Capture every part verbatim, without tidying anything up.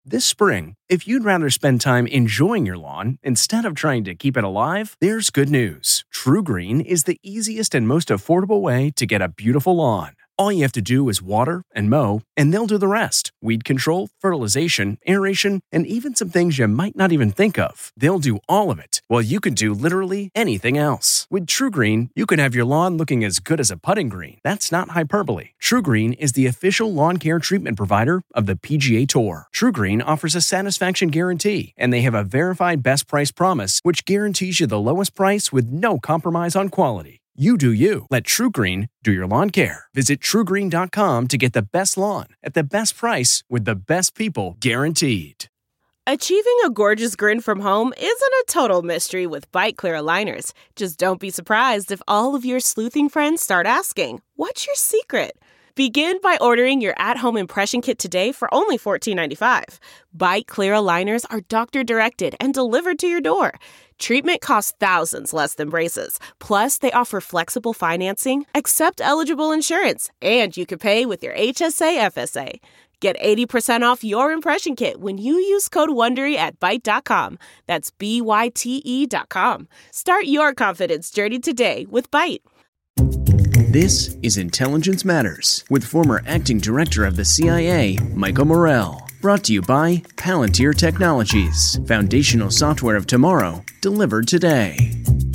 This spring, if you'd rather spend time enjoying your lawn instead of trying to keep it alive, there's good news. TruGreen is the easiest and most affordable way to get a beautiful lawn. All you have to do is water and mow, and they'll do the rest. Weed control, fertilization, aeration, and even some things you might not even think of. They'll do all of it, while you can do literally anything else. With TruGreen, you can have your lawn looking as good as a putting green. That's not hyperbole. TruGreen is the official lawn care treatment provider of the P G A Tour. TruGreen offers a satisfaction guarantee, and they have a verified best price promise, which guarantees you the lowest price with no compromise on quality. You do you. Let TruGreen do your lawn care. Visit True Green dot com to get the best lawn at the best price with the best people guaranteed. Achieving a gorgeous grin from home isn't a total mystery with Byte Clear aligners. Just don't be surprised if all of your sleuthing friends start asking, "What's your secret?" Begin by ordering your at-home impression kit today for only fourteen ninety-five. Byte Clear aligners are doctor-directed and delivered to your door. Treatment costs thousands less than braces. Plus, they offer flexible financing, accept eligible insurance, and you can pay with your H S A F S A. Get eighty percent off your impression kit when you use code WONDERY at byte dot com. That's B Y T E dot com. Start your confidence journey today with Byte. This is Intelligence Matters with former acting director of the C I A, Michael Morell. Brought to you by Palantir Technologies, foundational software of tomorrow, delivered today.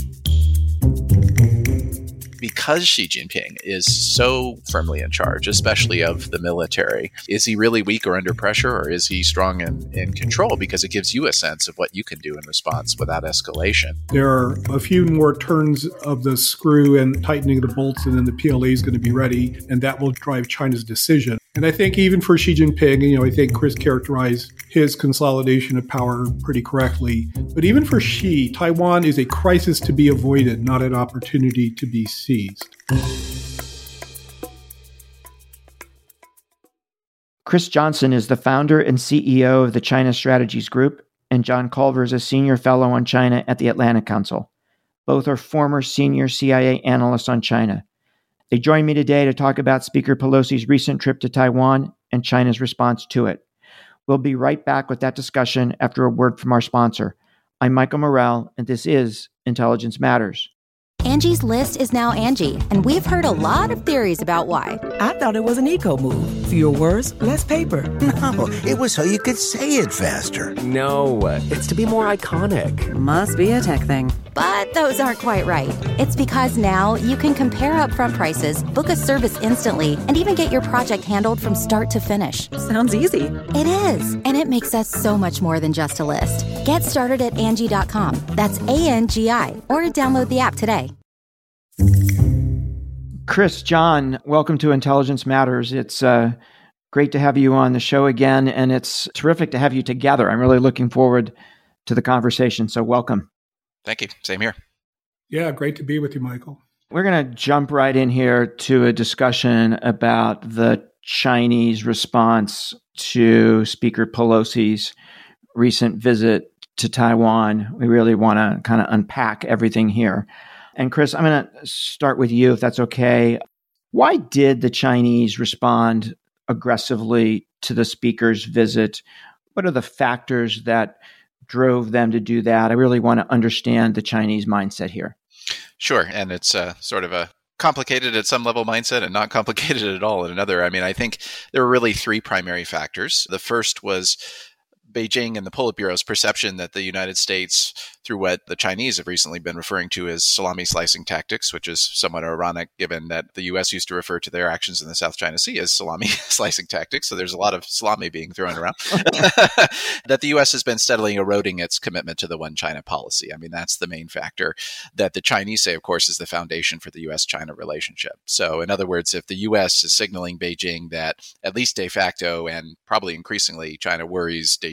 Because Xi Jinping is so firmly in charge, especially of the military, is he really weak or under pressure, or is he strong and in control? Because it gives you a sense of what you can do in response without escalation. There are a few more turns of the screw and tightening the bolts, and then the P L A is going to be ready, and that will drive China's decision. And I think even for Xi Jinping, you know, I think Chris characterized his consolidation of power pretty correctly. But even for Xi, Taiwan is a crisis to be avoided, not an opportunity to be seized. Chris Johnson is the founder and C E O of the China Strategies Group, and John Culver is a senior fellow on China at the Atlantic Council. Both are former senior C I A analysts on China. They join me today to talk about Speaker Pelosi's recent trip to Taiwan and China's response to it. We'll be right back with that discussion after a word from our sponsor. I'm Michael Morell, and this is Intelligence Matters. Angie's List is now Angie, and we've heard a lot of theories about why. I thought it was an eco move. Fewer words, less paper. No, it was so you could say it faster. No, it's to be more iconic. Must be a tech thing. But those aren't quite right. It's because now you can compare upfront prices, book a service instantly, and even get your project handled from start to finish. Sounds easy. It is, and it makes us so much more than just a list. Get started at Angie dot com. That's A N G I, or download the app today. Chris, John, welcome to Intelligence Matters. It's uh, great to have you on the show again, and it's terrific to have you together. I'm really looking forward to the conversation, so welcome. Thank you. Same here. Yeah, great to be with you, Michael. We're going to jump right in here to a discussion about the Chinese response to Speaker Pelosi's recent visit to Taiwan. We really want to kind of unpack everything here. And Chris, I'm going to start with you, if that's okay. Why did the Chinese respond aggressively to the speaker's visit? What are the factors that drove them to do that? I really want to understand the Chinese mindset here. Sure. And it's uh, sort of a complicated at some level mindset and not complicated at all at another. I mean, I think there were really three primary factors. The first was Beijing and the Politburo's perception that the United States, through what the Chinese have recently been referring to as salami slicing tactics, which is somewhat ironic given that the U S used to refer to their actions in the South China Sea as salami slicing tactics. So there's a lot of salami being thrown around. That the U S has been steadily eroding its commitment to the one China policy. I mean, that's the main factor that the Chinese say, of course, is the foundation for the U S China relationship. So in other words, if the U S is signaling Beijing that at least de facto and probably increasingly China worries Beijing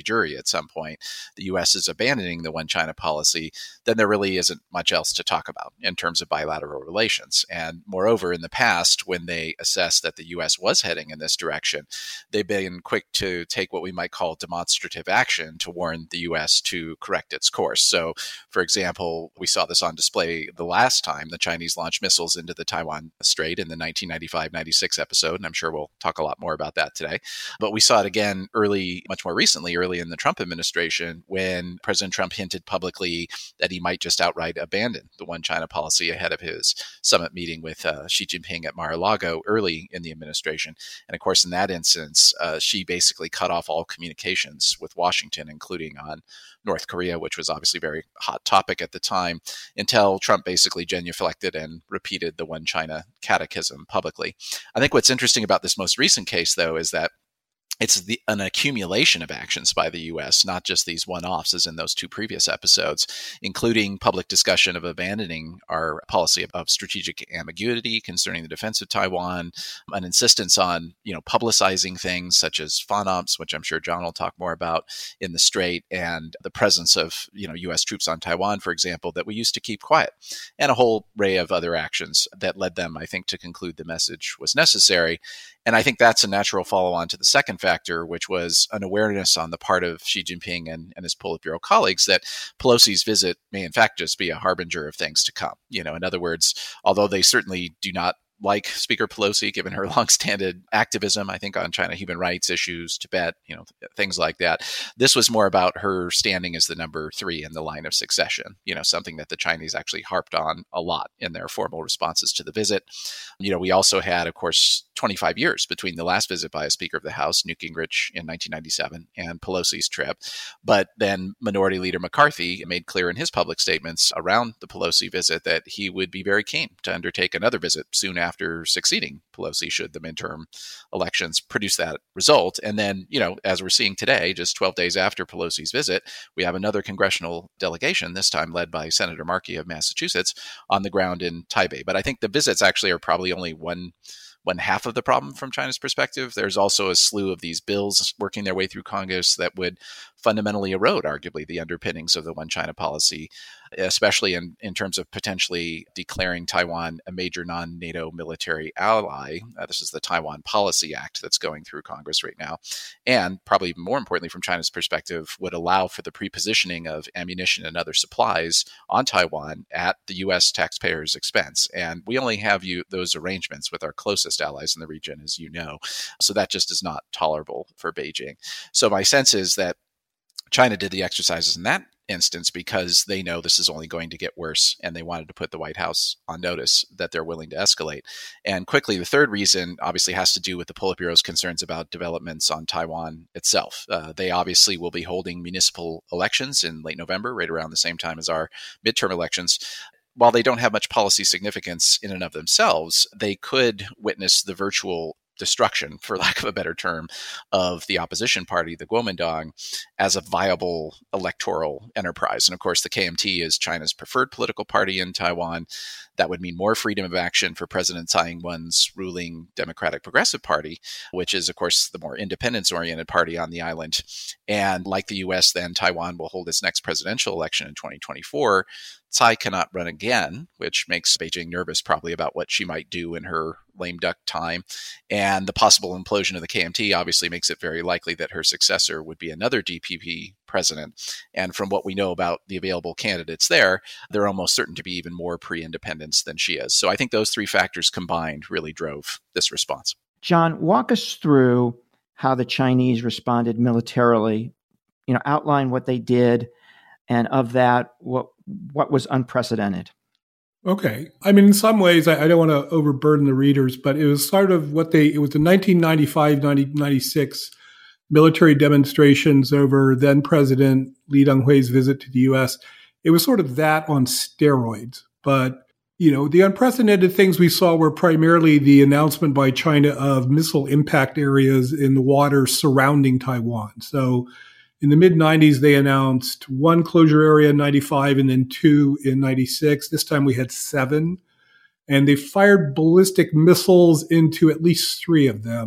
jury at some point, the U S is abandoning the one China policy, then there really isn't much else to talk about in terms of bilateral relations. And moreover, in the past, when they assessed that the U S was heading in this direction, they've been quick to take what we might call demonstrative action to warn the U S to correct its course. So, for example, we saw this on display the last time the Chinese launched missiles into the Taiwan Strait in the nineteen ninety-five ninety-six episode, and I'm sure we'll talk a lot more about that today. But we saw it again early, much more recently, early in the Trump administration, when President Trump hinted publicly that he might just outright abandon the one China policy ahead of his summit meeting with uh, Xi Jinping at Mar-a-Lago early in the administration. And of course, in that instance, uh, Xi basically cut off all communications with Washington, including on North Korea, which was obviously a very hot topic at the time, until Trump basically genuflected and repeated the one China catechism publicly. I think what's interesting about this most recent case, though, is that it's the, an accumulation of actions by the U S, not just these one-offs as in those two previous episodes, including public discussion of abandoning our policy of strategic ambiguity concerning the defense of Taiwan, an insistence on, you know, publicizing things such as FONOPS, which I'm sure John will talk more about, in the Strait, and the presence of, you know, U S troops on Taiwan, for example, that we used to keep quiet, and a whole array of other actions that led them, I think, to conclude the message was necessary. And I think that's a natural follow-on to the second factor, which was an awareness on the part of Xi Jinping and, and his Politburo colleagues that Pelosi's visit may in fact just be a harbinger of things to come. You know, in other words, although they certainly do not like Speaker Pelosi, given her long-standing activism, I think, on China human rights issues, Tibet, you know, things like that. This was more about her standing as the number three in the line of succession, you know, something that the Chinese actually harped on a lot in their formal responses to the visit. You know, we also had, of course, twenty-five years between the last visit by a Speaker of the House, Newt Gingrich, in nineteen ninety-seven, and Pelosi's trip. But then Minority Leader McCarthy made clear in his public statements around the Pelosi visit that he would be very keen to undertake another visit soon after after succeeding Pelosi, should the midterm elections produce that result. And then, you know, as we're seeing today, just twelve days after Pelosi's visit, we have another congressional delegation, this time led by Senator Markey of Massachusetts, on the ground in Taipei. But I think the visits actually are probably only one one half of the problem from China's perspective. There's also a slew of these bills working their way through Congress that would fundamentally erode, arguably, the underpinnings of the one China policy, especially in, in terms of potentially declaring Taiwan a major non-NATO military ally. Uh, this is the Taiwan Policy Act that's going through Congress right now. And probably more importantly, from China's perspective, would allow for the prepositioning of ammunition and other supplies on Taiwan at the U S taxpayers' expense. And we only have you those arrangements with our closest allies in the region, as you know. So that just is not tolerable for Beijing. So my sense is that China did the exercises in that instance because they know this is only going to get worse, and they wanted to put the White House on notice that they're willing to escalate. And quickly, the third reason obviously has to do with the Politburo's concerns about developments on Taiwan itself. Uh, they obviously will be holding municipal elections in late November, right around the same time as our midterm elections. While they don't have much policy significance in and of themselves, they could witness the virtual destruction, for lack of a better term, of the opposition party, the Kuomintang, as a viable electoral enterprise. And of course, the K M T is China's preferred political party in Taiwan. That would mean more freedom of action for President Tsai Ing-wen's ruling Democratic Progressive Party, which is, of course, the more independence-oriented party on the island. And like the U S, then Taiwan will hold its next presidential election in twenty twenty-four. Tsai cannot run again, which makes Beijing nervous probably about what she might do in her lame duck time. And the possible implosion of the K M T obviously makes it very likely that her successor would be another D P P president. And from what we know about the available candidates there, they're almost certain to be even more pre-independence than she is. So I think those three factors combined really drove this response. John, walk us through how the Chinese responded militarily. You know, outline what they did, and of that, what what was unprecedented. Okay. I mean, in some ways, I, I don't want to overburden the readers, but it was sort of what they, it was the nineteen ninety-five ninety-six military demonstrations over then President Lee Teng-hui's visit to the U S. It was sort of that on steroids. But, you know, the unprecedented things we saw were primarily the announcement by China of missile impact areas in the waters surrounding Taiwan. So in the mid nineties, they announced one closure area in ninety-five and then two in ninety-six. This time we had seven. And they fired ballistic missiles into at least three of them.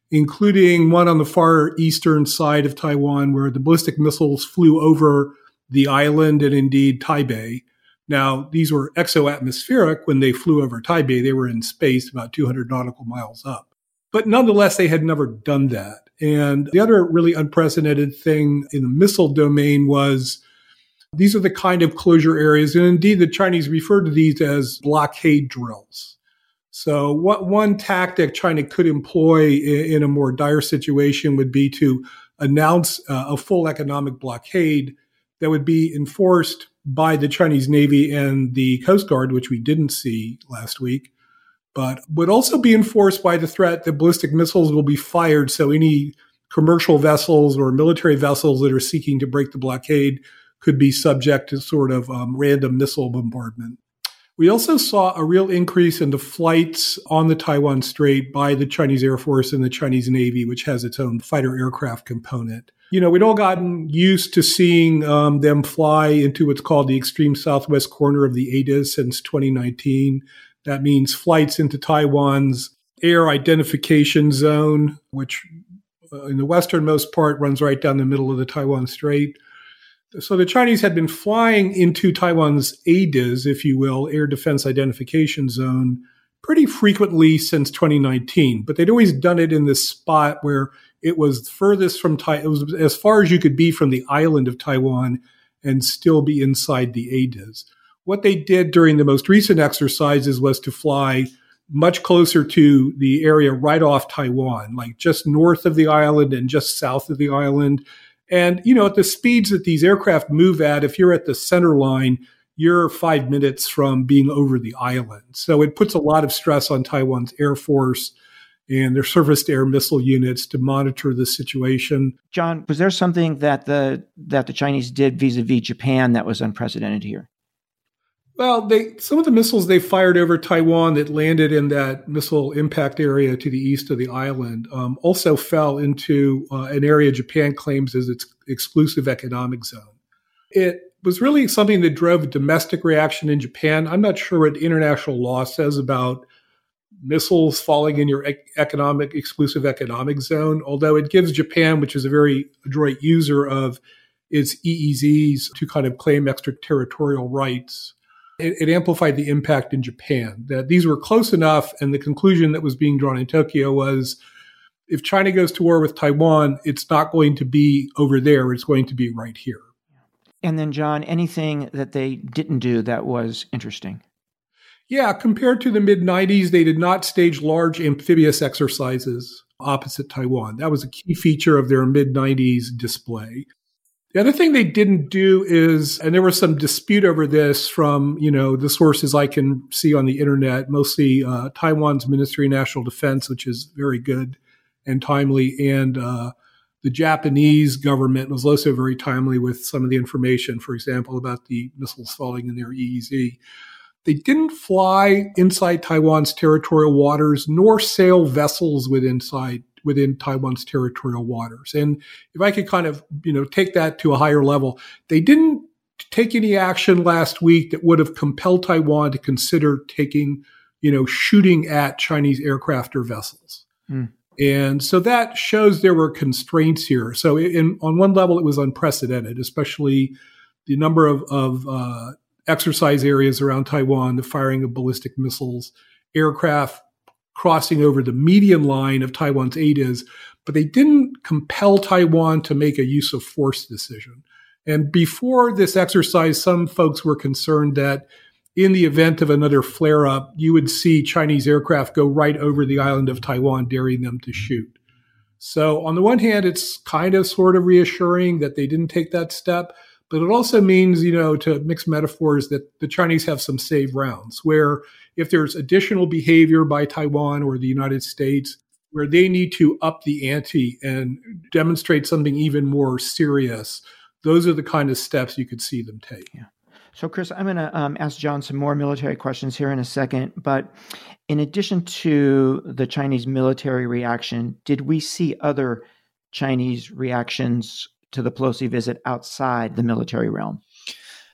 including one on the far eastern side of Taiwan where the ballistic missiles flew over the island and indeed Taipei. Now, these were exo-atmospheric. When they flew over Taipei, they were in space about two hundred nautical miles up. But nonetheless, they had never done that. And the other really unprecedented thing in the missile domain was these are the kind of closure areas, and indeed the Chinese refer to these as blockade drills. So what one tactic China could employ in, in a more dire situation would be to announce uh, a full economic blockade that would be enforced by the Chinese Navy and the Coast Guard, which we didn't see last week, but would also be enforced by the threat that ballistic missiles will be fired. So any commercial vessels or military vessels that are seeking to break the blockade could be subject to sort of um, random missile bombardment. We also saw a real increase in the flights on the Taiwan Strait by the Chinese Air Force and the Chinese Navy, which has its own fighter aircraft component. You know, we'd all gotten used to seeing um, them fly into what's called the extreme southwest corner of the A D I S since twenty nineteen. That means flights into Taiwan's air identification zone, which uh, in the westernmost part runs right down the middle of the Taiwan Strait. So the Chinese had been flying into Taiwan's A D I S, if you will, Air Defense Identification Zone, pretty frequently since twenty nineteen. But they'd always done it in this spot where it was furthest from Taiwan, it was as far as you could be from the island of Taiwan and still be inside the A D I S. What they did during the most recent exercises was to fly much closer to the area right off Taiwan, like just north of the island and just south of the island. And, you know, at the speeds that these aircraft move at, if you're at the center line, you're five minutes from being over the island. So it puts a lot of stress on Taiwan's Air Force and their surface-to-air missile units to monitor the situation. John, was there something that the that the Chinese did vis-a-vis Japan that was unprecedented here? Well, they some of the missiles they fired over Taiwan that landed in that missile impact area to the east of the island um, also fell into uh, an area Japan claims as its exclusive economic zone. It was really something that drove a domestic reaction in Japan. I'm not sure what international law says about missiles falling in your economic exclusive economic zone, although it gives Japan, which is a very adroit user of its E E Zs, to kind of claim extraterritorial rights. It, it amplified the impact in Japan, that these were close enough, and the conclusion that was being drawn in Tokyo was if China goes to war with Taiwan, it's not going to be over there, it's going to be right here. And then, John, anything that they didn't do that was interesting? Yeah, compared to the mid nineties, they did not stage large amphibious exercises opposite Taiwan. That was a key feature of their mid nineties display. The other thing they didn't do is, and there was some dispute over this from, you know, the sources I can see on the internet, mostly uh, Taiwan's Ministry of National Defense, which is very good and timely, and uh, the Japanese government was also very timely with some of the information, for example, about the missiles falling in their E E Z. They didn't fly inside Taiwan's territorial waters, nor sail vessels within, inside, within Taiwan's territorial waters. And if I could kind of, you know, take that to a higher level, they didn't take any action last week that would have compelled Taiwan to consider taking, you know, shooting at Chinese aircraft or vessels. Mm. And so that shows there were constraints here. So in, on one level, it was unprecedented, especially the number of, of uh, exercise areas around Taiwan, the firing of ballistic missiles, aircraft crossing over the median line of Taiwan's A D I S, but they didn't compel Taiwan to make a use of force decision. And before this exercise, some folks were concerned that in the event of another flare-up, you would see Chinese aircraft go right over the island of Taiwan, daring them to shoot. So on the one hand, it's kind of sort of reassuring that they didn't take that step, but it also means, you know, to mix metaphors, that the Chinese have some save rounds where if there's additional behavior by Taiwan or the United States where they need to up the ante and demonstrate something even more serious, those are the kind of steps you could see them take. Yeah. So, Chris, I'm going to um, ask John some more military questions here in a second. But in addition to the Chinese military reaction, did we see other Chinese reactions to the Pelosi visit outside the military realm?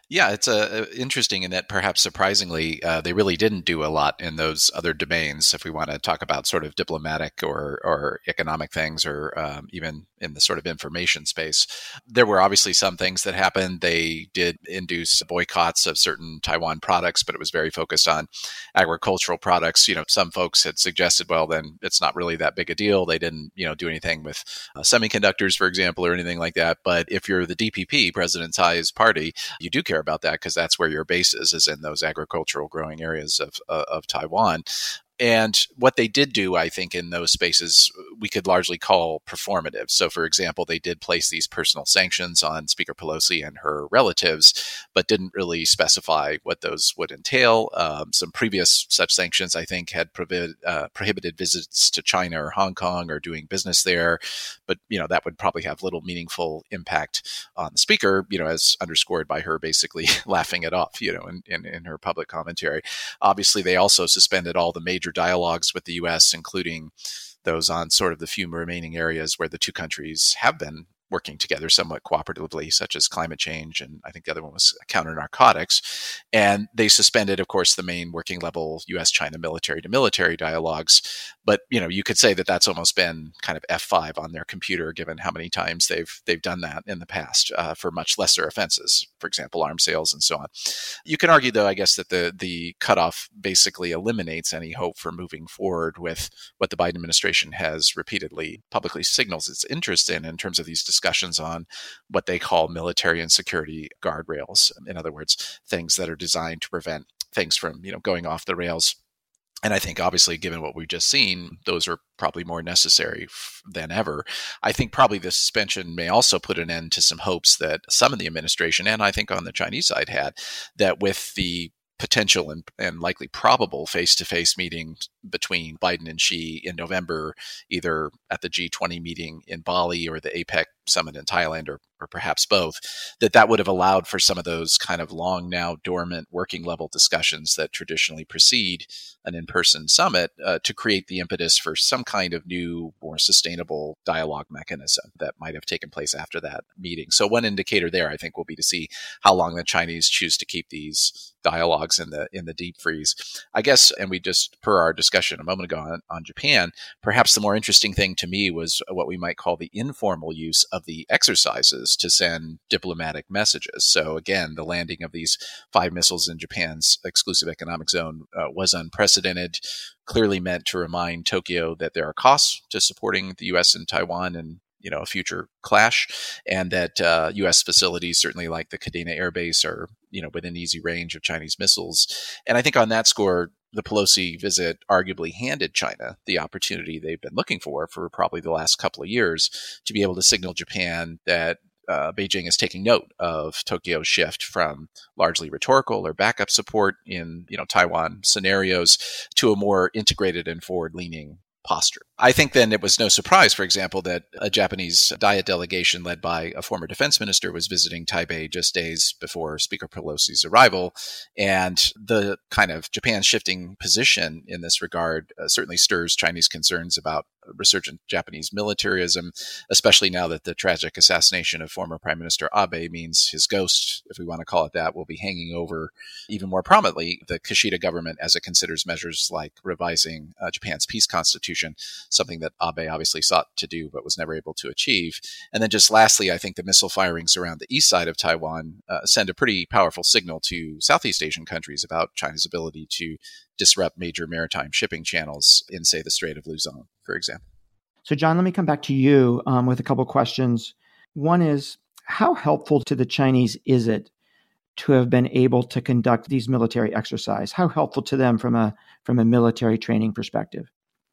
Yeah, it's uh, interesting in that perhaps surprisingly, uh, they really didn't do a lot in those other domains. If we want to talk about sort of diplomatic or, or economic things, or um, even in the sort of information space, there were obviously some things that happened. They did induce boycotts of certain Taiwan products, but it was very focused on agricultural products. You know, some folks had suggested, well, then it's not really that big a deal. They didn't, you know, do anything with uh, semiconductors, for example, or anything like that. But if you're the D P P, President Tsai's party, you do care about that because that's where your base is, is in those agricultural growing areas of uh, of Taiwan. And what they did do, I think, in those spaces, we could largely call performative. So, for example, they did place these personal sanctions on Speaker Pelosi and her relatives, but didn't really specify what those would entail. Um, some previous such sanctions, I think, had prohibited, uh, prohibited visits to China or Hong Kong or doing business there. But, you know, that would probably have little meaningful impact on the speaker, you know, as underscored by her basically laughing it off, you know, in, in, in her public commentary. Obviously, they also suspended all the major dialogues with the U S, including those on sort of the few remaining areas where the two countries have been working together somewhat cooperatively, such as climate change, and I think the other one was counter narcotics. And they suspended, of course, the main working level U S China military to military dialogues. But, you know, you could say that that's almost been kind of F five on their computer, given how many times they've they've done that in the past uh, for much lesser offenses, for example, arms sales and so on. You can argue, though, I guess, that the the cutoff basically eliminates any hope for moving forward with what the Biden administration has repeatedly publicly signals its interest in, in terms of these discussions on what they call military and security guardrails. In other words, things that are designed to prevent things from, you know, going off the rails. And I think, obviously, given what we've just seen, those are probably more necessary f- than ever. I think probably the suspension may also put an end to some hopes that some of the administration, and I think on the Chinese side, had, that with the potential and, and likely probable face-to-face meeting between Biden and Xi in November, either at the G twenty meeting in Bali or the APEC summit in Thailand, or, or perhaps both, that that would have allowed for some of those kind of long now dormant working level discussions that traditionally precede an in-person summit uh, to create the impetus for some kind of new, more sustainable dialogue mechanism that might have taken place after that meeting. So one indicator there, I think, will be to see how long the Chinese choose to keep these dialogues in the in the deep freeze. I guess, and we just, per our discussion a moment ago on, on Japan, perhaps the more interesting thing to me was what we might call the informal use of the exercises to send diplomatic messages. So again, the landing of these five missiles in Japan's exclusive economic zone uh, was unprecedented, clearly meant to remind Tokyo that there are costs to supporting the U S and Taiwan and, you know, a future clash, and that uh, U S facilities, certainly like the Kadena Air Base, are, you know, within easy range of Chinese missiles. And I think on that score, the Pelosi visit arguably handed China the opportunity they've been looking for for probably the last couple of years to be able to signal Japan that uh, Beijing is taking note of Tokyo's shift from largely rhetorical or backup support in, you know, Taiwan scenarios to a more integrated and forward-leaning posture. I think then it was no surprise, for example, that a Japanese Diet delegation led by a former defense minister was visiting Taipei just days before Speaker Pelosi's arrival. And the kind of Japan shifting position in this regard uh, certainly stirs Chinese concerns about resurgent Japanese militarism, especially now that the tragic assassination of former Prime Minister Abe means his ghost, if we want to call it that, will be hanging over even more prominently the Kishida government as it considers measures like revising uh, Japan's peace constitution, something that Abe obviously sought to do but was never able to achieve. And then just lastly, I think the missile firings around the east side of Taiwan uh, send a pretty powerful signal to Southeast Asian countries about China's ability to disrupt major maritime shipping channels in, say, the Strait of Luzon, for example. So, John, let me come back to you um, with a couple of questions. One is, how helpful to the Chinese is it to have been able to conduct these military exercises? How helpful to them from a from a military training perspective?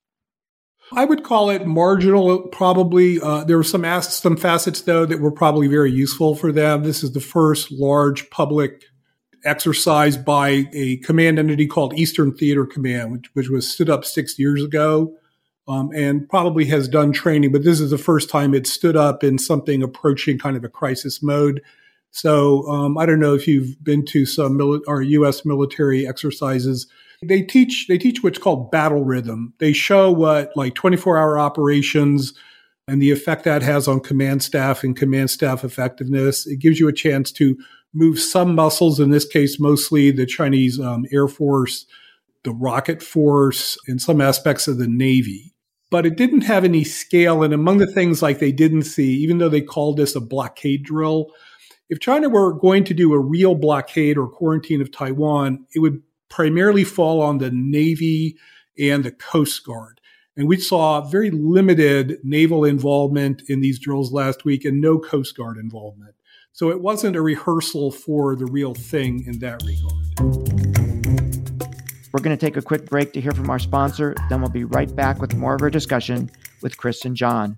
I would call it marginal, probably. Uh, there were some as- some facets, though, that were probably very useful for them. This is the first large public exercise by a command entity called Eastern Theater Command, which, which was stood up six years ago um, and probably has done training. But this is the first time it stood up in something approaching kind of a crisis mode. So um, I don't know if you've been to some mili- or U S military exercises. They teach they teach what's called battle rhythm. They show what like twenty-four hour operations and the effect that has on command staff and command staff effectiveness. It gives you a chance to move some muscles, in this case, mostly the Chinese um, Air Force, the rocket force, and some aspects of the Navy. But it didn't have any scale. And among the things like they didn't see, even though they called this a blockade drill, if China were going to do a real blockade or quarantine of Taiwan, it would primarily fall on the Navy and the Coast Guard. And we saw very limited naval involvement in these drills last week and no Coast Guard involvement. So it wasn't a rehearsal for the real thing in that regard. We're going to take a quick break to hear from our sponsor. Then we'll be right back with more of our discussion with Chris and John.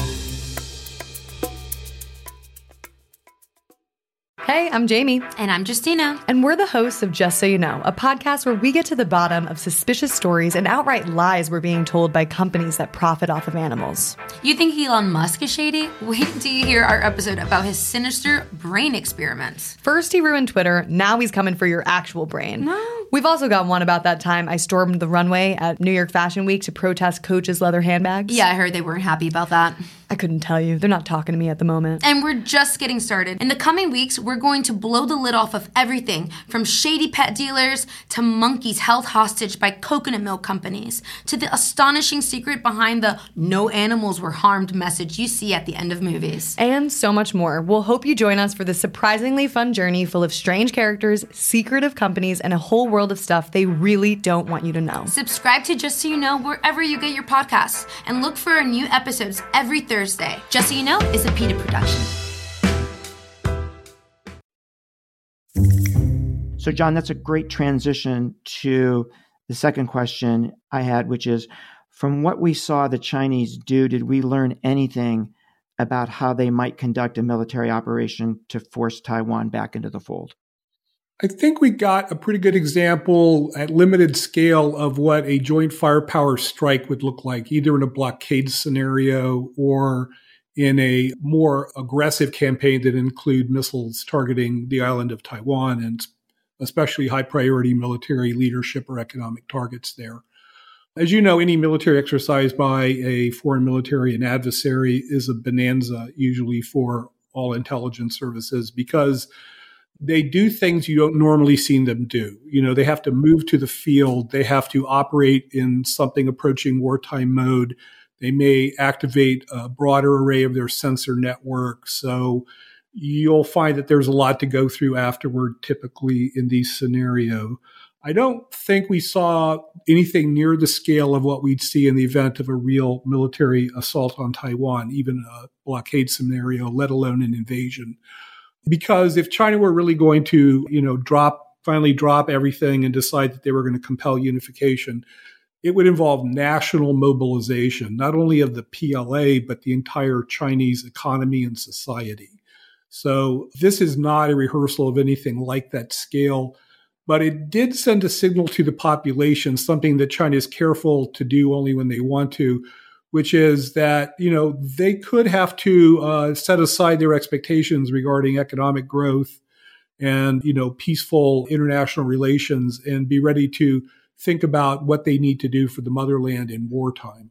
Hey, I'm Jamie. And I'm Justina. And we're the hosts of Just So You Know, a podcast where we get to the bottom of suspicious stories and outright lies we're being told by companies that profit off of animals. You think Elon Musk is shady? Wait till you hear our episode about his sinister brain experiments. First he ruined Twitter, now he's coming for your actual brain. No. We've also got one about that time I stormed the runway at New York Fashion Week to protest Coach's leather handbags. Yeah, I heard they weren't happy about that. I couldn't tell you. They're not talking to me at the moment. And we're just getting started. In the coming weeks, we're going to blow the lid off of everything from shady pet dealers to monkeys held hostage by coconut milk companies to the astonishing secret behind the no animals were harmed message you see at the end of movies. And so much more. We'll hope you join us for this surprisingly fun journey full of strange characters, secretive companies, and a whole world of stuff they really don't want you to know. Subscribe to Just So You Know wherever you get your podcasts and look for our new episodes every Thursday. Just So You Know is a PETA production. So, John, that's a great transition to the second question I had, which is, from what we saw the Chinese do, did we learn anything about how they might conduct a military operation to force Taiwan back into the fold? I think we got a pretty good example at limited scale of what a joint firepower strike would look like, either in a blockade scenario or in a more aggressive campaign that include missiles targeting the island of Taiwan and especially high priority military leadership or economic targets there. As you know, any military exercise by a foreign military and adversary is a bonanza usually for all intelligence services because they do things you don't normally see them do. You know, they have to move to the field. They have to operate in something approaching wartime mode. They may activate a broader array of their sensor network. So you'll find that there's a lot to go through afterward, typically in these scenarios. I don't think we saw anything near the scale of what we'd see in the event of a real military assault on Taiwan, even a blockade scenario, let alone an invasion. Because if China were really going to, you know, drop, finally drop everything and decide that they were going to compel unification, it would involve national mobilization, not only of the P L A, but the entire Chinese economy and society. So this is not a rehearsal of anything like that scale, but it did send a signal to the population, something that China is careful to do only when they want to, which is that, you know, they could have to uh, set aside their expectations regarding economic growth and, you know, peaceful international relations and be ready to think about what they need to do for the motherland in wartime.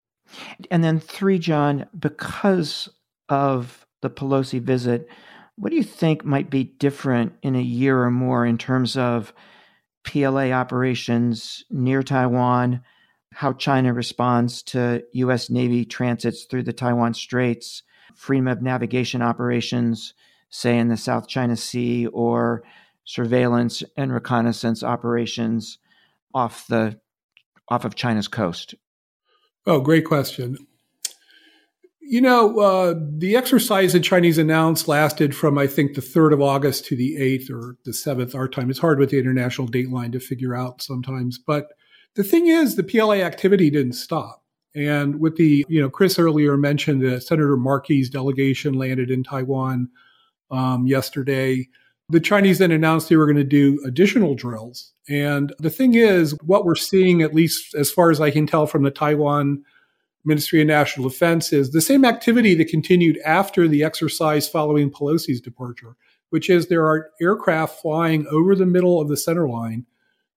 And then three, John, because of the Pelosi visit, what do you think might be different in a year or more in terms of P L A operations near Taiwan, how China responds to U S Navy transits through the Taiwan Straits, freedom of navigation operations, say in the South China Sea, or surveillance and reconnaissance operations off the off of China's coast? Oh, great question. You know, uh, the exercise the Chinese announced lasted from, I think, the third of August to the eighth or the seventh our time. It's hard with the international date line to figure out sometimes. But the thing is, the P L A activity didn't stop. And with the, you know, Chris earlier mentioned that Senator Markey's delegation landed in Taiwan um, yesterday. The Chinese then announced they were going to do additional drills. And the thing is, what we're seeing, at least as far as I can tell from the Taiwan Ministry of National Defense, is the same activity that continued after the exercise following Pelosi's departure, which is there are aircraft flying over the middle of the center line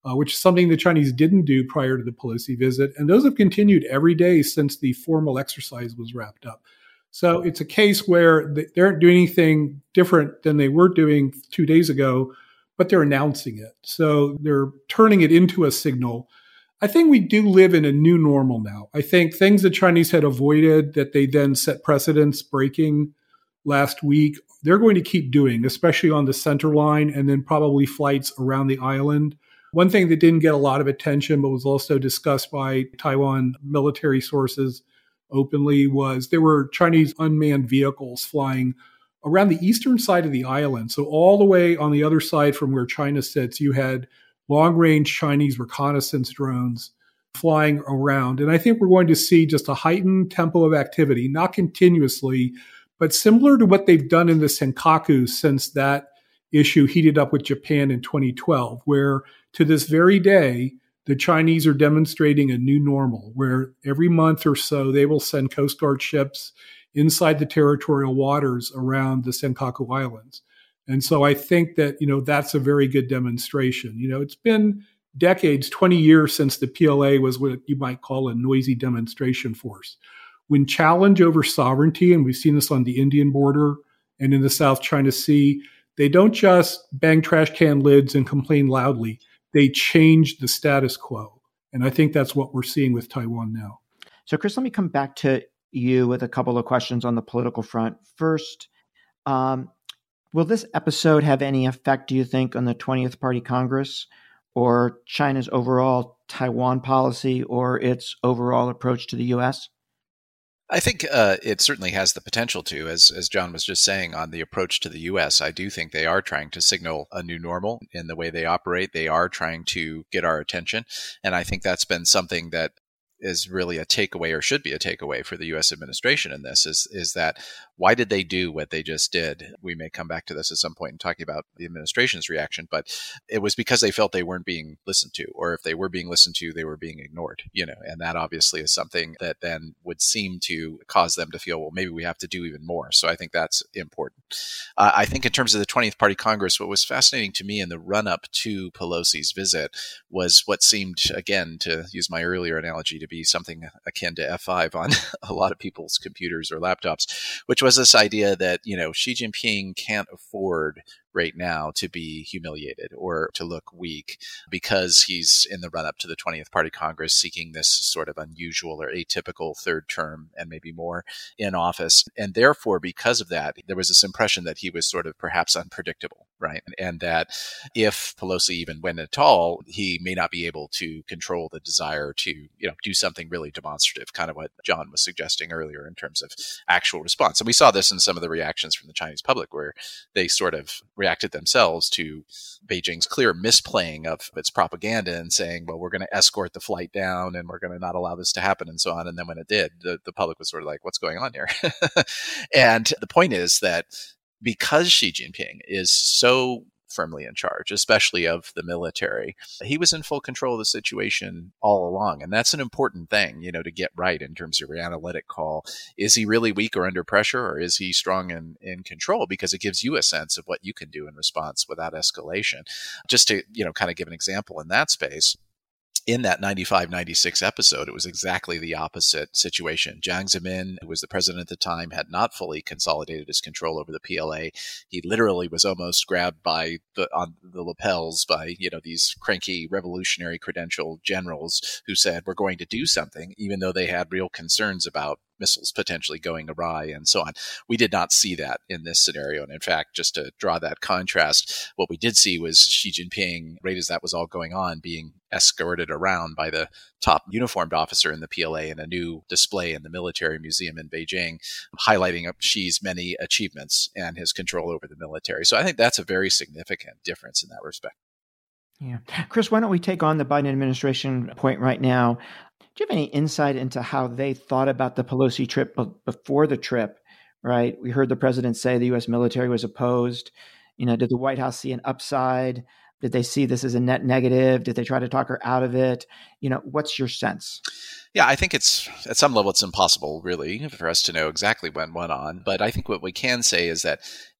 uh, which is something the Chinese didn't do prior to the Pelosi visit. And those have continued every day since the formal exercise was wrapped up. So it's a case where they aren't doing anything different than they were doing two days ago, but they're announcing it. So they're turning it into a signal. I think we do live in a new normal now. I think things the Chinese had avoided that they then set precedents breaking last week, they're going to keep doing, especially on the center line and then probably flights around the island. One thing that didn't get a lot of attention, but was also discussed by Taiwan military sources openly, was there were Chinese unmanned vehicles flying around the eastern side of the island. So all the way on the other side from where China sits, you had long-range Chinese reconnaissance drones flying around. And I think we're going to see just a heightened tempo of activity, not continuously, but similar to what they've done in the Senkaku since that issue heated up with Japan in twenty twelve, where to this very day, the Chinese are demonstrating a new normal, where every month or so they will send Coast Guard ships inside the territorial waters around the Senkaku Islands. And so I think that, you know, that's a very good demonstration. You know, it's been decades, twenty years since the P L A was what you might call a noisy demonstration force. When challenge over sovereignty, and we've seen this on the Indian border and in the South China Sea, they don't just bang trash can lids and complain loudly. They change the status quo. And I think that's what we're seeing with Taiwan now. So, Chris, let me come back to you with a couple of questions on the political front. First, um, will this episode have any effect, do you think, on the twentieth Party Congress or China's overall Taiwan policy or its overall approach to the U S? I think uh, it certainly has the potential to, as as John was just saying, on the approach to the U S. I do think they are trying to signal a new normal in the way they operate. They are trying to get our attention. And I think that's been something that is really a takeaway, or should be a takeaway for the U S administration in this, is is that why did they do what they just did? We may come back to this at some point in talking about the administration's reaction, but it was because they felt they weren't being listened to, or if they were being listened to, they were being ignored, you know, and that obviously is something that then would seem to cause them to feel, well, maybe we have to do even more. So I think that's important. Uh, I think in terms of the twentieth Party Congress, what was fascinating to me in the run-up to Pelosi's visit was what seemed, again, to use my earlier analogy, to be something akin to F five on a lot of people's computers or laptops, which was this idea that, you know, Xi Jinping can't afford right now to be humiliated or to look weak because he's in the run-up to the twentieth Party Congress seeking this sort of unusual or atypical third term and maybe more in office. And therefore, because of that, there was this impression that he was sort of perhaps unpredictable, right? And that if Pelosi even went at all, he may not be able to control the desire to, you know, do something really demonstrative, kind of what John was suggesting earlier in terms of actual response. And we saw this in some of the reactions from the Chinese public, where they sort of reacted themselves to Beijing's clear misplaying of its propaganda and saying, well, we're going to escort the flight down and we're going to not allow this to happen and so on. And then when it did, the, the public was sort of like, what's going on here? And the point is that because Xi Jinping is so firmly in charge, especially of the military, he was in full control of the situation all along. And that's an important thing, you know, to get right in terms of your analytic call. Is he really weak or under pressure, or is he strong and in control? Because it gives you a sense of what you can do in response without escalation. Just to, you know, kind of give an example in that space, in that ninety-five ninety-six episode, it was exactly the opposite situation. Jiang Zemin, who was the president at the time, had not fully consolidated his control over the P L A. He literally was almost grabbed by the on the lapels by, you know, these cranky revolutionary credential generals who said, we're going to do something, even though they had real concerns about missiles potentially going awry and so on. We did not see that in this scenario. And in fact, just to draw that contrast, what we did see was Xi Jinping, right as that was all going on, being escorted around by the top uniformed officer in the P L A in a new display in the military museum in Beijing, highlighting up Xi's many achievements and his control over the military. So I think that's a very significant difference in that respect. Yeah. Chris, why don't we take on the Biden administration point right now? Do you have any insight into how they thought about the Pelosi trip before the trip, right? We heard the president say the U S military was opposed. You know, did the White House see an upside? Did they see this as a net negative? Did they try to talk her out of it? You know, what's your sense? Yeah, I think it's, at some level, it's impossible, really, for us to know exactly what went on. But I think what we can say is that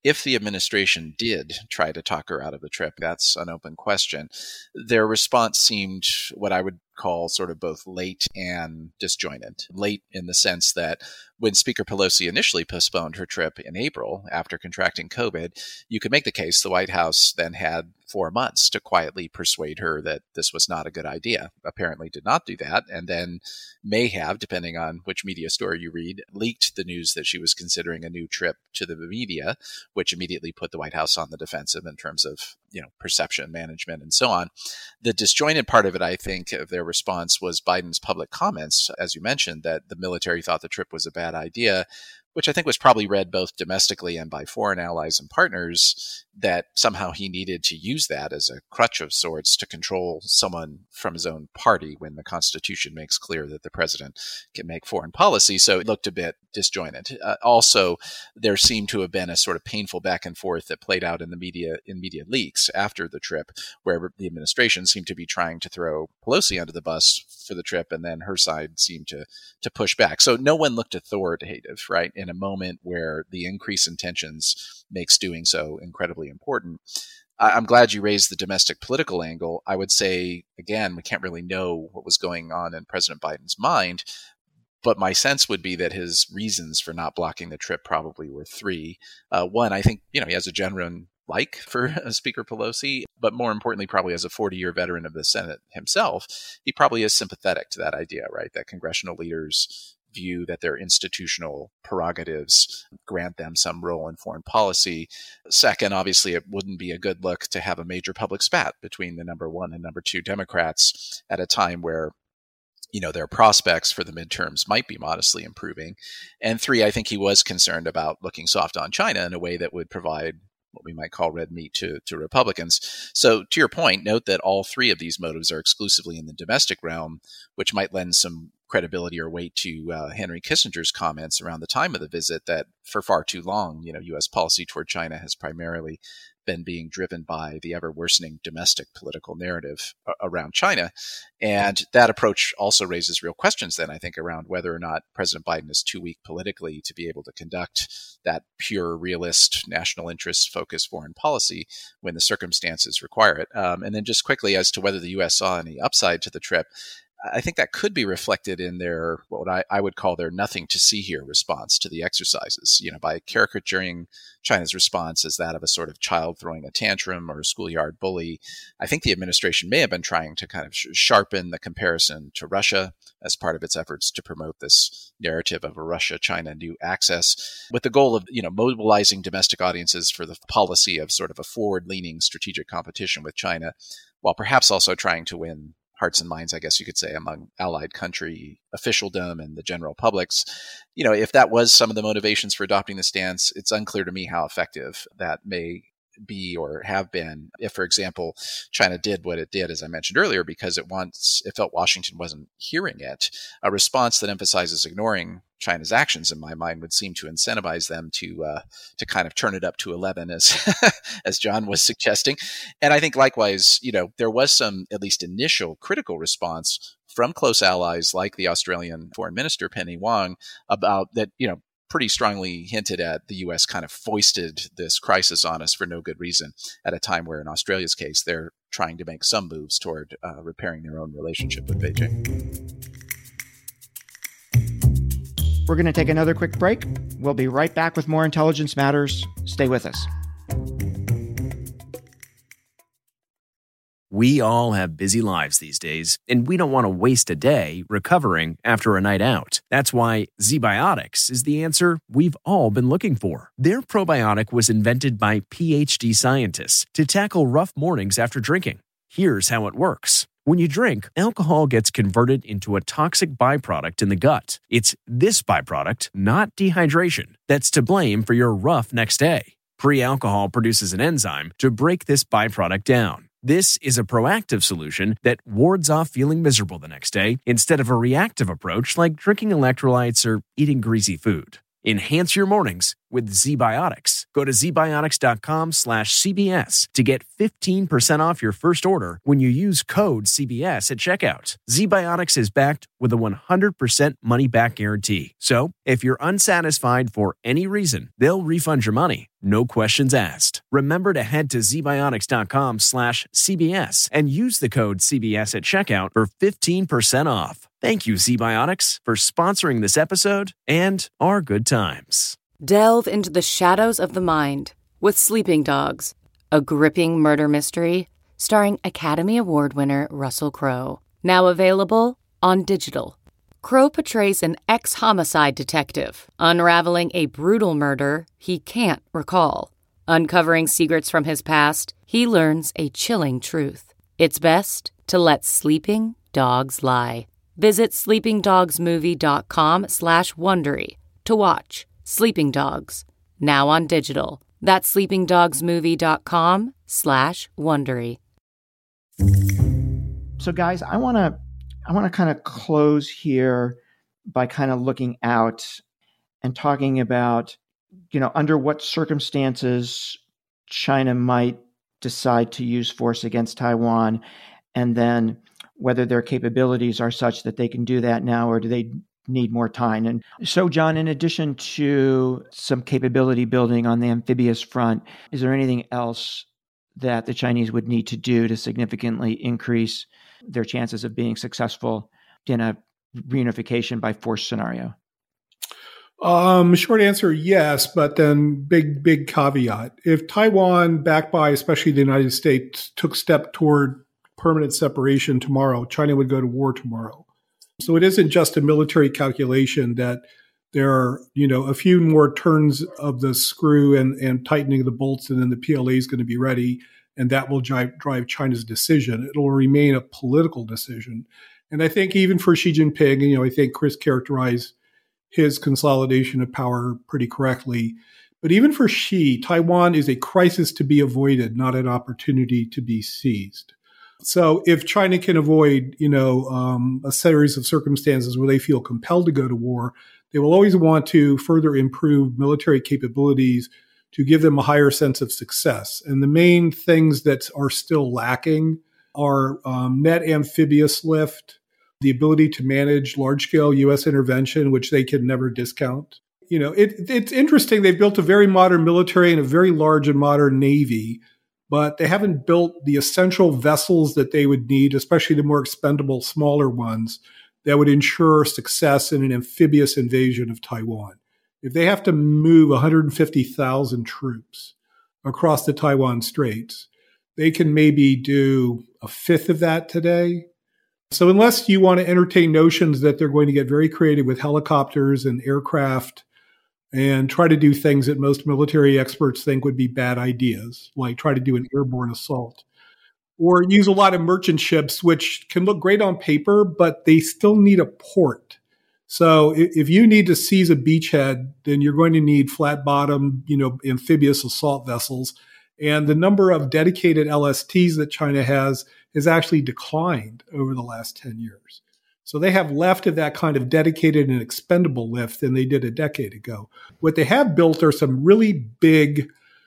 if the administration did try to talk her out of the trip, that's an open question. Their response seemed what I would call sort of both late and disjointed. Late in the sense that when Speaker Pelosi initially postponed her trip in April after contracting COVID, you could make the case the White House then had four months to quietly persuade her that this was not a good idea. Apparently did not do that, and then may have, depending on which media story you read, leaked the news that she was considering a new trip to the media, which immediately put the White House on the defensive in terms of, you know, perception management and so on. The disjointed part of it, I think, of their response was Biden's public comments, as you mentioned, that the military thought the trip was a bad idea, which I think was probably read both domestically and by foreign allies and partners, that somehow he needed to use that as a crutch of sorts to control someone from his own party when the Constitution makes clear that the president can make foreign policy. So it looked a bit disjointed. Uh, also, there seemed to have been a sort of painful back and forth that played out in the media, in media leaks after the trip, where the administration seemed to be trying to throw Pelosi under the bus for the trip, and then her side seemed to to push back. So no one looked authoritative, right, in a moment where the increase in tensions makes doing so incredibly important. I'm glad you raised the domestic political angle. I would say, again, we can't really know what was going on in President Biden's mind, but my sense would be that his reasons for not blocking the trip probably were three. Uh, one, I think, you know, he has a genuine like for Speaker Pelosi, but more importantly, probably as a forty-year veteran of the Senate himself, he probably is sympathetic to that idea, right? That congressional leaders view that their institutional prerogatives grant them some role in foreign policy. Second, obviously, it wouldn't be a good look to have a major public spat between the number one and number two Democrats at a time where, you know, their prospects for the midterms might be modestly improving. And three, I think he was concerned about looking soft on China in a way that would provide what we might call red meat to, to Republicans. So to your point, note that all three of these motives are exclusively in the domestic realm, which might lend some credibility or weight to uh, Henry Kissinger's comments around the time of the visit that for far too long, you know, U S policy toward China has primarily been being driven by the ever worsening domestic political narrative around China. And that approach also raises real questions then, I think, around whether or not President Biden is too weak politically to be able to conduct that pure, realist, national interest focused foreign policy when the circumstances require it. Um, and then just quickly as to whether the U S saw any upside to the trip, I think that could be reflected in their, what I, I would call their nothing to see here response to the exercises, you know, by caricaturing China's response as that of a sort of child throwing a tantrum or a schoolyard bully. I think the administration may have been trying to kind of sh- sharpen the comparison to Russia as part of its efforts to promote this narrative of a Russia-China new axis, with the goal of, you know, mobilizing domestic audiences for the policy of sort of a forward-leaning strategic competition with China, while perhaps also trying to win hearts and minds, I guess you could say, among allied country officialdom and the general publics. You know, if that was some of the motivations for adopting the stance, it's unclear to me how effective that may be or have been if, for example, China did what it did, as I mentioned earlier, because it wants, it felt Washington wasn't hearing it. A response that emphasizes ignoring China's actions, in my mind, would seem to incentivize them to uh, to kind of turn it up to eleven, as as John was suggesting. And I think likewise, you know, there was some at least initial critical response from close allies like the Australian Foreign Minister Penny Wong about that, you know, pretty strongly hinted at the U S kind of foisted this crisis on us for no good reason at a time where, in Australia's case, they're trying to make some moves toward uh, repairing their own relationship with Beijing. We're going to take another quick break. We'll be right back with more Intelligence Matters. Stay with us. We all have busy lives these days, and we don't want to waste a day recovering after a night out. That's why ZBiotics is the answer we've all been looking for. Their probiotic was invented by P H D scientists to tackle rough mornings after drinking. Here's how it works. When you drink, alcohol gets converted into a toxic byproduct in the gut. It's this byproduct, not dehydration, that's to blame for your rough next day. Pre-alcohol produces an enzyme to break this byproduct down. This is a proactive solution that wards off feeling miserable the next day instead of a reactive approach like drinking electrolytes or eating greasy food. Enhance your mornings with ZBiotics. Go to zbiotics.com slash CBS to get fifteen percent off your first order when you use code C B S at checkout. ZBiotics is backed with a one hundred percent money-back guarantee. So, if you're unsatisfied for any reason, they'll refund your money. No questions asked. Remember to head to zbiotics.com slash CBS and use the code C B S at checkout for fifteen percent off. Thank you, ZBiotics, for sponsoring this episode and our good times. Delve into the shadows of the mind with Sleeping Dogs, a gripping murder mystery starring Academy Award winner Russell Crowe. Now available on digital. Crowe portrays an ex-homicide detective unraveling a brutal murder he can't recall. Uncovering secrets from his past, he learns a chilling truth. It's best to let sleeping dogs lie. Visit sleepingdogsmovie.com slash Wondery to watch Sleeping Dogs, now on digital. That's sleepingdogsmovie.com slash Wondery. So guys, I want to I want to kind of close here by kind of looking out and talking about, you know, under what circumstances China might decide to use force against Taiwan, and then whether their capabilities are such that they can do that now, or do they need more time. And so, John, in addition to some capability building on the amphibious front, is there anything else that the Chinese would need to do to significantly increase their chances of being successful in a reunification by force scenario? Um, short answer, yes, but then big, big caveat. If Taiwan, backed by especially the United States, took step toward permanent separation tomorrow, China would go to war tomorrow. So it isn't just a military calculation that there are, you know, a few more turns of the screw and, and tightening of the bolts, and then the P L A is going to be ready, and that will drive, drive China's decision. It'll remain a political decision. And I think even for Xi Jinping, you know, I think Chris characterized his consolidation of power pretty correctly. But even for Xi, Taiwan is a crisis to be avoided, not an opportunity to be seized. So if China can avoid, you know, um, a series of circumstances where they feel compelled to go to war, they will always want to further improve military capabilities to give them a higher sense of success. And the main things that are still lacking are um, net amphibious lift, the ability to manage large-scale U S intervention, which they can never discount. You know, it, it's interesting. They've built a very modern military and a very large and modern navy, but they haven't built the essential vessels that they would need, especially the more expendable, smaller ones, that would ensure success in an amphibious invasion of Taiwan. If they have to move one hundred fifty thousand troops across the Taiwan Straits, they can maybe do a fifth of that today. So unless you want to entertain notions that they're going to get very creative with helicopters and aircraft and try to do things that most military experts think would be bad ideas, like try to do an airborne assault, or use a lot of merchant ships, which can look great on paper, but they still need a port. So if you need to seize a beachhead, then you're going to need flat bottom, you know, amphibious assault vessels. And the number of dedicated L S Ts that China has has actually declined over the last ten years. So they have left of that kind of dedicated and expendable lift than they did a decade ago. What they have built are some really big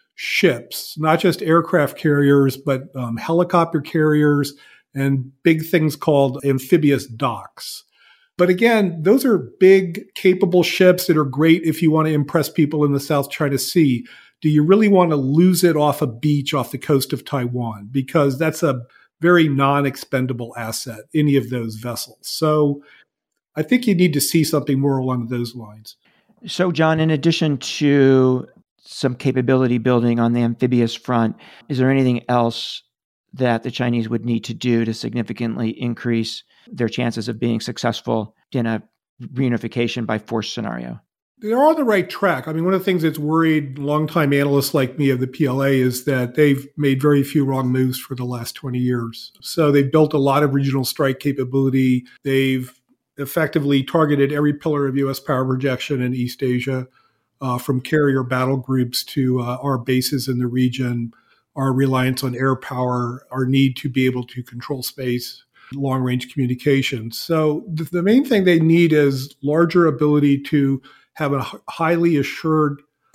ships, not just aircraft carriers, but um, helicopter carriers and big things called amphibious docks. But again, those are big, capable ships that are great if you want to impress people in the South China Sea. Do you really want to lose it off a beach off the coast of Taiwan? Because that's a very non-expendable asset, any of those vessels. So I think you need to see something more along those lines. So, John, in addition to some capability building on the amphibious front, is there anything else that the Chinese would need to do to significantly increase their chances of being successful in a reunification by force scenario? They're on the right track. I mean, one of the things that's worried longtime analysts like me of the P L A is that they've made very few wrong moves for the last twenty years. So they've built a lot of regional strike capability. They've effectively targeted every pillar of U S power projection in East Asia, uh, from carrier battle groups to uh, our bases in the region, our reliance on air power, our need to be able to control space, long-range communications. So the, the main thing they need is larger ability to have a highly assured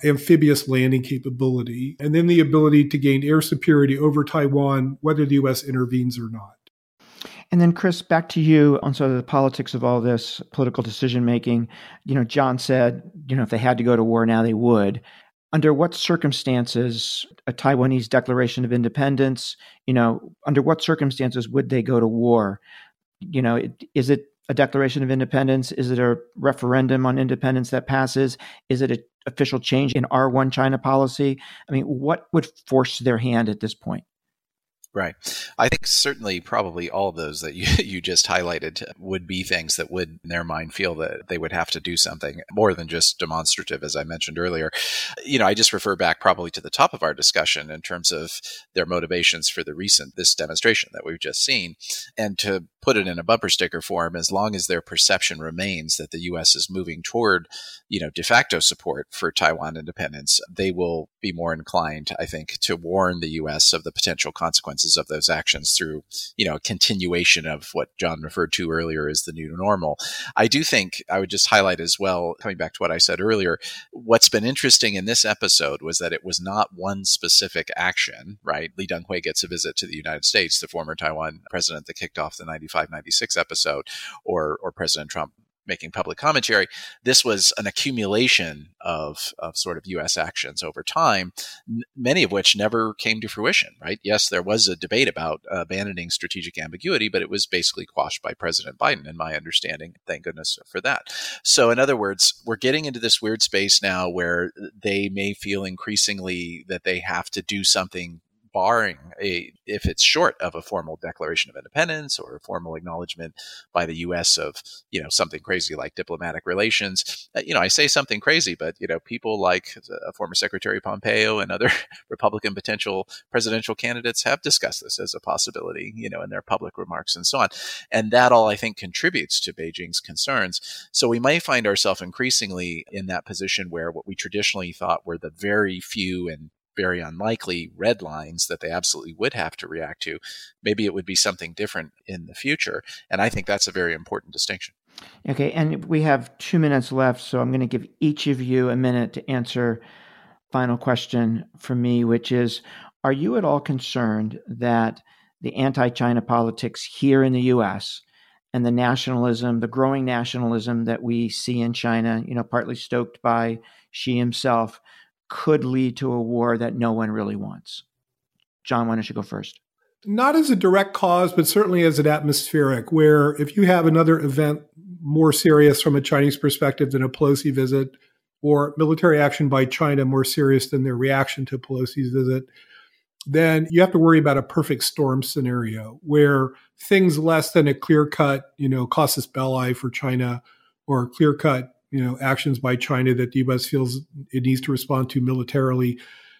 amphibious landing capability, and then the ability to gain air superiority over Taiwan, whether the U S intervenes or not. And then, Chris, back to you on sort of the politics of all this political decision-making. You know, John said, you know, if they had to go to war now, they would. Under what circumstances, a Taiwanese declaration of independence, you know, under what circumstances would they go to war? You know, is it a declaration of independence? Is it a referendum on independence that passes? Is it an official change in our one China policy? I mean, what would force their hand at this point? Right. I think certainly probably all of those that you, you just highlighted would be things that would, in their mind, feel that they would have to do something more than just demonstrative, as I mentioned earlier. You know, I just refer back probably to the top of our discussion in terms of their motivations for the recent, this demonstration that we've just seen. And to put it in a bumper sticker form, as long as their perception remains that the U S is moving toward, you know, de facto support for Taiwan independence, they will be more inclined, I think, to warn the U S of the potential consequences of those actions through, you know, a continuation of what John referred to earlier as the new normal. I do think I would just highlight as well, coming back to what I said earlier, what's been interesting in this episode was that it was not one specific action, right? Li Denghui gets a visit to the United States, the former Taiwan president that kicked off the ninety-five ninety-six episode, or or President Trump making public commentary. This was an accumulation of, of sort of U S actions over time, n- many of which never came to fruition, right? Yes, there was a debate about uh, abandoning strategic ambiguity, but it was basically quashed by President Biden, in my understanding. Thank goodness for that. So in other words, we're getting into this weird space now where they may feel increasingly that they have to do something, barring a, if it's short of a formal declaration of independence or a formal acknowledgement by the U S of, you know, something crazy like diplomatic relations. Uh, you know, I say something crazy, but, you know, people like uh, former Secretary Pompeo and other Republican potential presidential candidates have discussed this as a possibility, you know, in their public remarks and so on. And that all, I think, contributes to Beijing's concerns. So we may find ourselves increasingly in that position where what we traditionally thought were the very few and very unlikely red lines that they absolutely would have to react to, maybe it would be something different in the future. And I think that's a very important distinction. Okay, and we have two minutes left, so I'm going to give each of you a minute to answer final question from me, which is, are you at all concerned that the anti-China politics here in the U S and the nationalism, the growing nationalism that we see in China, you know, partly stoked by Xi himself, could lead to a war that no one really wants? John, why don't you go first? Not as a direct cause, but certainly as an atmospheric, where if you have another event more serious from a Chinese perspective than a Pelosi visit, or military action by China more serious than their reaction to Pelosi's visit, then you have to worry about a perfect storm scenario where things less than a clear-cut, you know, casus belli for China, or clear-cut, you know, actions by China that the U S feels it needs to respond to militarily,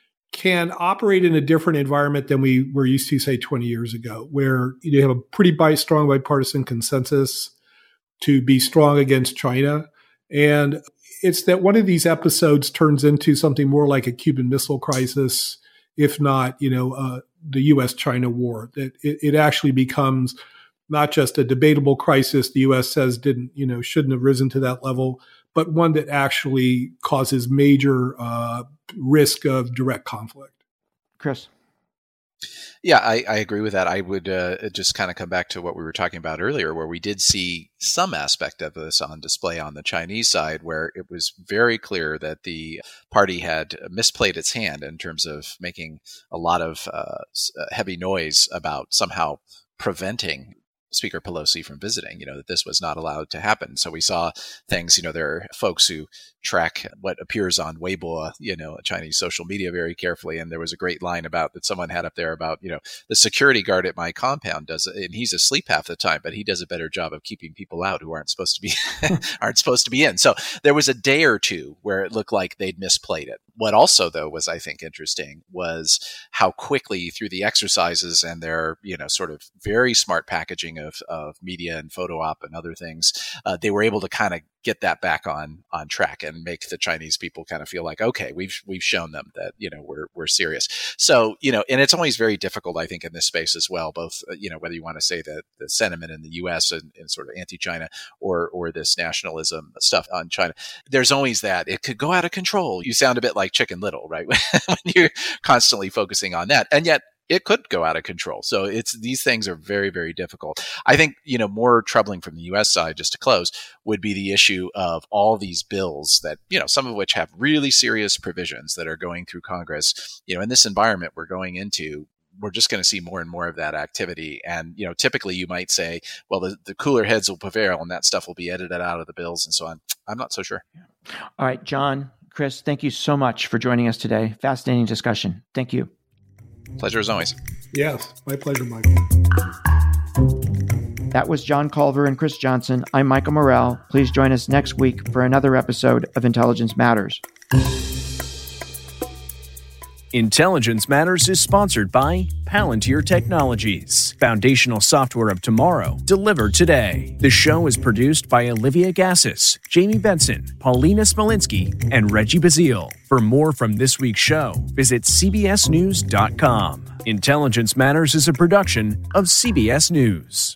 can operate in a different environment than we were used to, say, twenty years ago, where you have a pretty bi- strong bipartisan consensus to be strong against China. And it's that one of these episodes turns into something more like a Cuban Missile Crisis, if not, you know, uh, the U S China war, that it, it actually becomes not just a debatable crisis the U S says didn't, you know, shouldn't have risen to that level, but one that actually causes major uh, risk of direct conflict. Chris? Yeah, I, I agree with that. I would uh, just kind of come back to what we were talking about earlier, where we did see some aspect of this on display on the Chinese side, where it was very clear that the party had misplayed its hand in terms of making a lot of uh, heavy noise about somehow preventing Speaker Pelosi from visiting, you know, that this was not allowed to happen. So we saw things, you know, there are folks who track what appears on Weibo, you know, Chinese social media very carefully. And there was a great line about that someone had up there about, you know, the security guard at my compound does it, and he's asleep half the time, but he does a better job of keeping people out who aren't supposed to be, aren't supposed to be in. So there was a day or two where it looked like they'd misplayed it. What also, though, was, I think, interesting was how quickly through the exercises and their, you know, sort of very smart packaging of, of media and photo op and other things, uh, they were able to kind of get that back on on track and make the Chinese people kind of feel like, okay, we've we've shown them that, you know, we're we're serious. So, you know, and it's always very difficult, I think, in this space as well, both, uh, you know, whether you want to say that the sentiment in the U S and, and sort of anti-China or, or this nationalism stuff on China, there's always that it could go out of control. You sound a bit like Chicken Little, right? When you're constantly focusing on that. And yet, it could go out of control. So it's these things are very, very difficult. I think, you know, more troubling from the U S side, just to close, would be the issue of all these bills that, you know, some of which have really serious provisions that are going through Congress. You know, in this environment we're going into, we're just going to see more and more of that activity. And, you know, typically you might say, well, the, the cooler heads will prevail and that stuff will be edited out of the bills and so on. I'm not so sure. All right, John, Chris, thank you so much for joining us today. Fascinating discussion. Thank you. Pleasure as always. Yes, my pleasure, Michael. That was John Culver and Chris Johnson. I'm Michael Morrell. Please join us next week for another episode of Intelligence Matters. Intelligence Matters is sponsored by Palantir Technologies, foundational software of tomorrow, delivered today. The show is produced by Olivia Gassis, Jamie Benson, Paulina Smolinski, and Reggie Bazile. For more from this week's show, visit c b s news dot com. Intelligence Matters is a production of C B S News.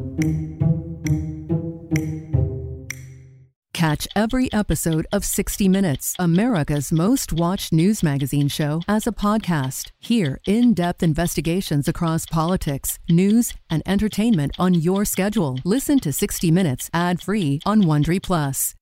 Catch every episode of sixty minutes, America's most watched news magazine show, as a podcast. Hear in-depth investigations across politics, news, and entertainment on your schedule. Listen to sixty minutes ad-free on Wondery Plus.